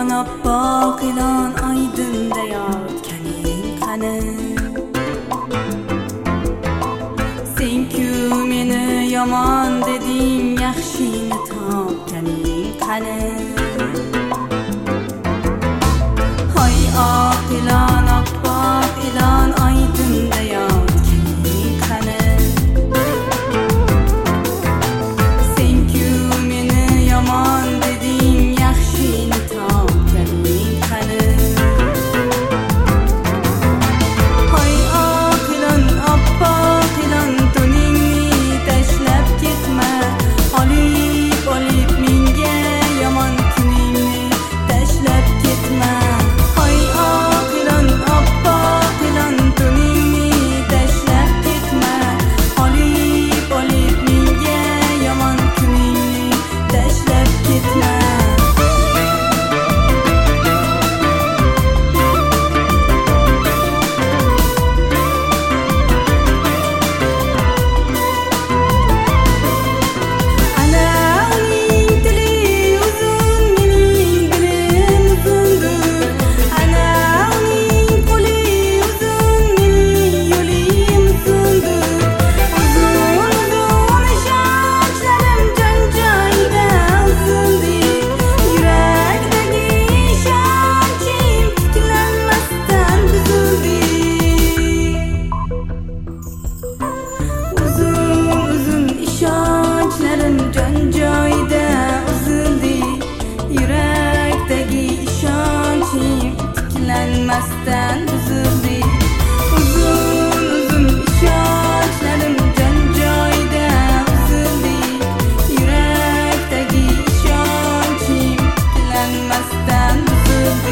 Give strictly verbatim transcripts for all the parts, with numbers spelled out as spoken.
ilon, oppoq ilon, oydinda yotganing qani? Sen-ku meni yomon deding, yaxshini topganing qani? Hoy oq ilon, oppoq ilon, oydinda yotganing qani? Sen-ku meni yomon deding, yaxshini topganing qani? Hoy oq ilon, oppoq ilon, to'ningni tashlab ketma. Olib olib menga yomon kuningni tashlab ketma. Hoy oq ilon, oppoq ilon, to'ningni tashlab ketma. Olib olib menga yomon kuningni tashlab ketma. Masdan buzildi. Uzun uzun ishonchlarim jon joyida uzildi. Yurakdagi ishonchim tiklanmasdan buzildi.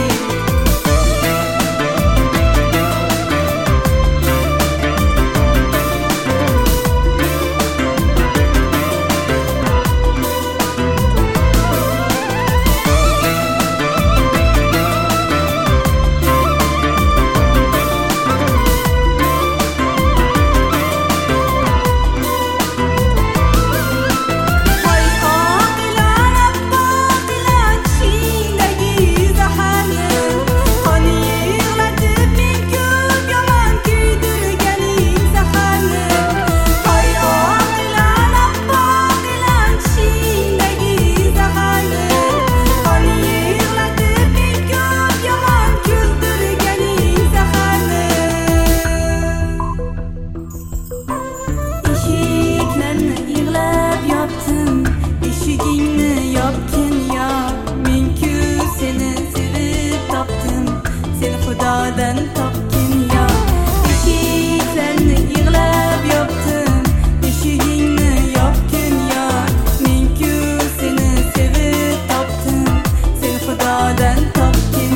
Eshigingni yopgin yo, men-ku seni sevib topdim, seni Xudodan topgin yo. Eshiklarni yig'lab yopdim, eshigingni yopgin yo, men-ku seni sevib topdim, seni Xudodan topgin